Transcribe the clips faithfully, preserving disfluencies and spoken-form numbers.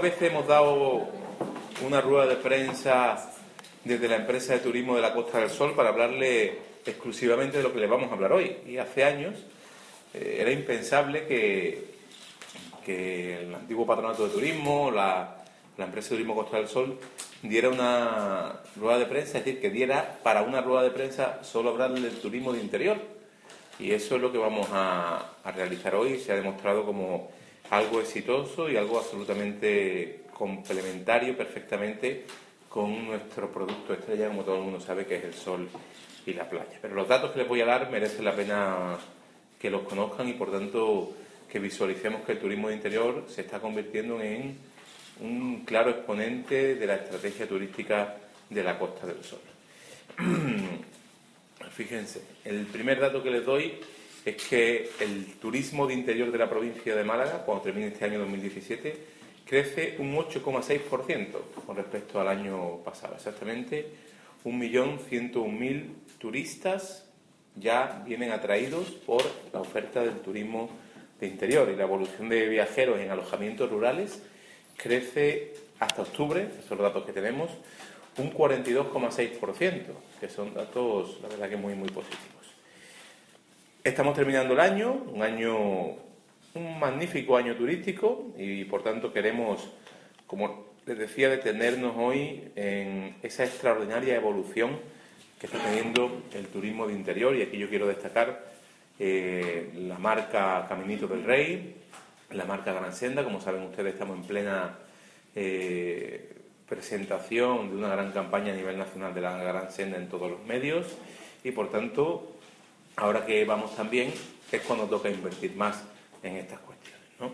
veces hemos dado una rueda de prensa desde la empresa de turismo de la Costa del Sol para hablarle exclusivamente de lo que le vamos a hablar hoy. Y hace años eh, era impensable que, que el antiguo patronato de turismo, la, la empresa de turismo Costa del Sol, diera una rueda de prensa, es decir, que diera para una rueda de prensa solo hablarle del turismo de interior. Y eso es lo que vamos a, a realizar hoy. Se ha demostrado como algo exitoso y algo absolutamente complementario perfectamente con nuestro producto estrella, como todo el mundo sabe, que es el sol y la playa. Pero los datos que les voy a dar merecen la pena que los conozcan y, por tanto, que visualicemos que el turismo de interior se está convirtiendo en un claro exponente de la estrategia turística de la Costa del Sol. Fíjense, el primer dato que les doy es que el turismo de interior de la provincia de Málaga, cuando termine este año dos mil diecisiete, crece un ocho coma seis por ciento con respecto al año pasado. Exactamente un millón ciento un mil turistas ya vienen atraídos por la oferta del turismo de interior, y la evolución de viajeros en alojamientos rurales crece hasta octubre, esos son los datos que tenemos, un cuarenta y dos coma seis por ciento, que son datos, la verdad, que muy, muy positivos. Estamos terminando el año, un año, un magnífico año turístico, y por tanto queremos, como les decía, detenernos hoy en esa extraordinaria evolución que está teniendo el turismo de interior. Y aquí yo quiero destacar eh, la marca Caminito del Rey, la marca Gran Senda. Como saben ustedes, estamos en plena eh, presentación de una gran campaña a nivel nacional de la Gran Senda en todos los medios, y por tanto, ahora que vamos tan bien, es cuando toca invertir más en estas cuestiones, ¿no?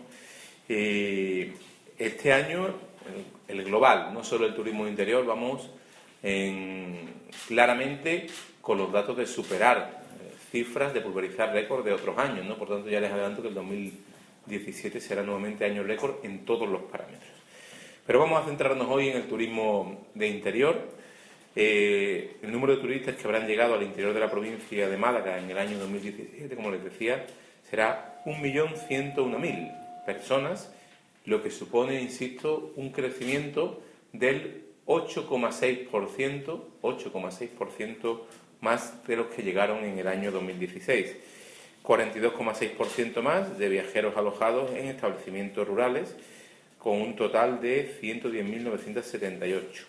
Eh, este año, el, el global, no solo el turismo de interior, vamos en, claramente con los datos de superar eh, cifras, de pulverizar récords de otros años, ¿no? Por tanto, ya les adelanto que el dos mil diecisiete será nuevamente año récord en todos los parámetros. Pero vamos a centrarnos hoy en el turismo de interior. Eh, el número de turistas que habrán llegado al interior de la provincia de Málaga en el año dos mil diecisiete, como les decía, será un millón ciento uno mil personas, lo que supone, insisto, un crecimiento del ocho coma seis por ciento, ocho coma seis por ciento más de los que llegaron en el año dos mil dieciséis. cuarenta y dos coma seis por ciento más de viajeros alojados en establecimientos rurales, con un total de ciento diez mil novecientos setenta y ocho.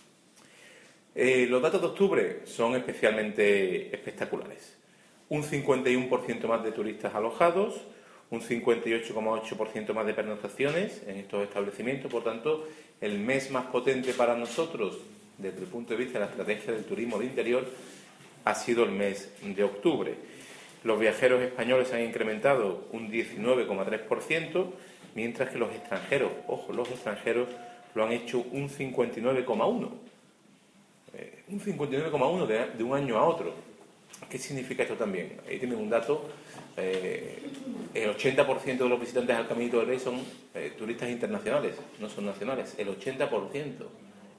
Eh, los datos de octubre son especialmente espectaculares. Un cincuenta y uno por ciento más de turistas alojados, un cincuenta y ocho coma ocho por ciento más de pernoctaciones en estos establecimientos. Por tanto, el mes más potente para nosotros, desde el punto de vista de la estrategia del turismo de interior, ha sido el mes de octubre. Los viajeros españoles han incrementado un diecinueve coma tres por ciento, mientras que los extranjeros, ojo, los extranjeros lo han hecho un cincuenta y nueve coma uno por ciento. Eh, un cincuenta y nueve coma uno por ciento de, de un año a otro. ¿Qué significa esto también? Ahí tienen un dato. Eh, el ochenta por ciento de los visitantes al Caminito del Rey son eh, turistas internacionales, no son nacionales. El ochenta por ciento.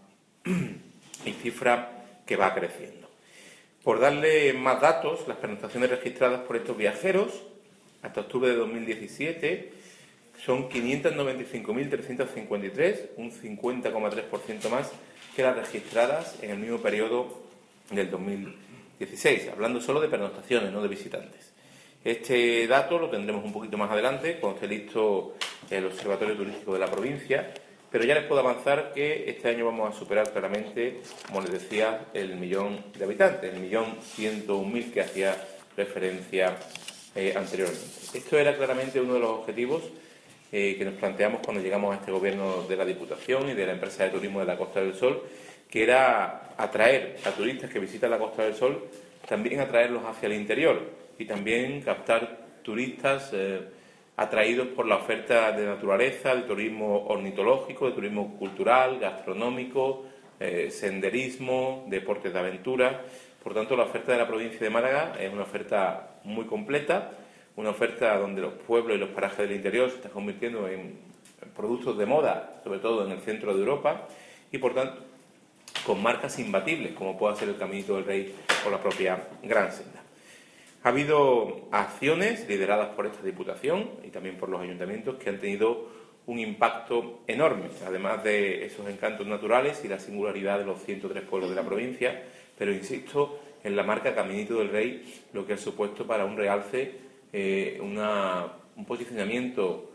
Y cifra que va creciendo. Por darle más datos, las pernoctaciones registradas por estos viajeros hasta octubre de dos mil diecisiete son quinientas noventa y cinco mil trescientas cincuenta y tres, un cincuenta coma tres por ciento más que las registradas en el mismo periodo del dos mil dieciséis, hablando solo de pernoctaciones, no de visitantes. Este dato lo tendremos un poquito más adelante, cuando esté listo el Observatorio Turístico de la provincia, pero ya les puedo avanzar que este año vamos a superar claramente, como les decía, el millón de habitantes, el millón ciento un mil que hacía referencia eh, anteriormente. Esto era claramente uno de los objetivos eh, que nos planteamos cuando llegamos a este gobierno de la Diputación y de la empresa de turismo de la Costa del Sol, que era atraer a turistas que visitan la Costa del Sol, también atraerlos hacia el interior y también captar turistas eh, atraídos por la oferta de naturaleza, de turismo ornitológico, de turismo cultural, gastronómico, eh, senderismo, deportes de aventura. Por tanto, la oferta de la provincia de Málaga es una oferta muy completa, una oferta donde los pueblos y los parajes del interior se están convirtiendo en productos de moda, sobre todo en el centro de Europa, y por tanto con marcas imbatibles, como puede ser el Caminito del Rey o la propia Gran Senda. Ha habido acciones lideradas por esta Diputación y también por los ayuntamientos que han tenido un impacto enorme, además de esos encantos naturales y la singularidad de los ciento tres pueblos de la provincia, pero insisto en la marca Caminito del Rey, lo que ha supuesto para un realce, eh, una, un posicionamiento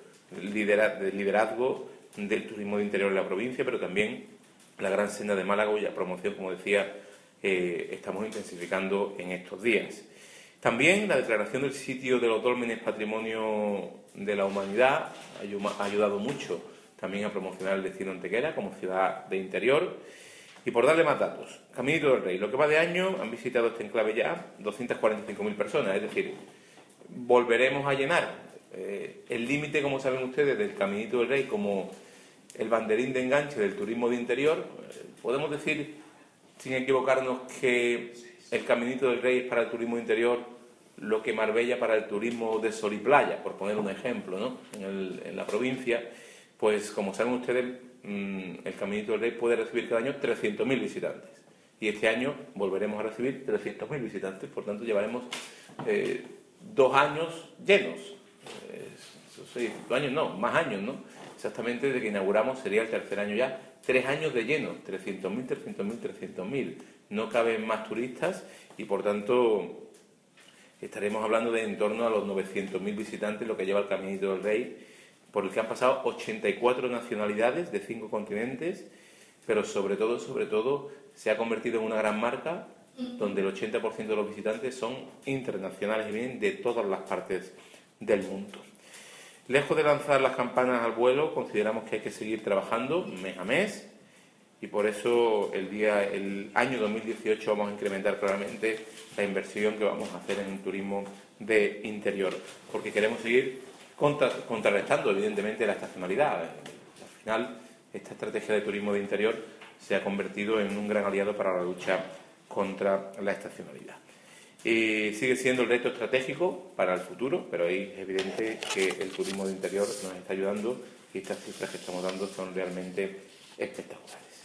de liderazgo del turismo de interior de la provincia, pero también la Gran Senda de Málaga, cuya promoción, como decía, eh, estamos intensificando en estos días. También la declaración del sitio de los dólmenes Patrimonio de la Humanidad ha ayudado mucho también a promocionar el destino Antequera como ciudad de interior. Y por darle más datos, Caminito del Rey, lo que va de año han visitado este enclave ya doscientas cuarenta y cinco mil personas, es decir, volveremos a llenar eh, el límite, como saben ustedes, del Caminito del Rey como el banderín de enganche del turismo de interior. Eh, podemos decir, sin equivocarnos, que el Caminito del Rey es para el turismo de interior lo que Marbella para el turismo de sol y playa, por poner un ejemplo, ¿no? En, el, en la provincia, pues como saben ustedes, el Caminito del Rey puede recibir cada año trescientos mil visitantes y este año volveremos a recibir trescientos mil visitantes, por tanto llevaremos eh, dos años llenos, eh, sí, dos años no, más años, ¿no? Exactamente desde que inauguramos sería el tercer año ya, tres años de lleno, trescientos mil, trescientos mil, trescientos mil, no caben más turistas y por tanto estaremos hablando de en torno a los novecientos mil visitantes lo que lleva el Caminito del Rey, por el que han pasado ochenta y cuatro nacionalidades de cinco continentes, pero sobre todo, sobre todo, se ha convertido en una gran marca donde el ochenta por ciento de los visitantes son internacionales y vienen de todas las partes del mundo. Lejos de lanzar las campanas al vuelo, consideramos que hay que seguir trabajando mes a mes y por eso el, día, el año dos mil dieciocho vamos a incrementar claramente la inversión que vamos a hacer en el turismo de interior, porque queremos seguir Contra, contrarrestando evidentemente la estacionalidad. Al final, esta estrategia de turismo de interior se ha convertido en un gran aliado para la lucha contra la estacionalidad. Y sigue siendo el reto estratégico para el futuro, pero ahí es evidente que el turismo de interior nos está ayudando y estas cifras que estamos dando son realmente espectaculares.